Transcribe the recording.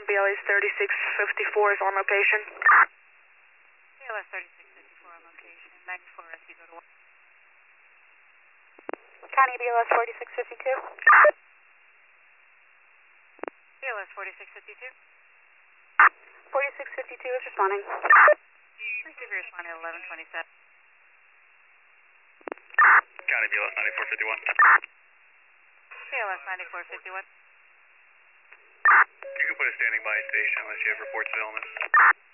BLS 3654 is on location. BLS 3654 on location. 94 rescue, go to 1. County BLS 4652. BLS 4652. 4652 is responding. Receiver responding at 1127. County BLS 9451. BLS 9451. You can put a standing by station unless you have reports of illness.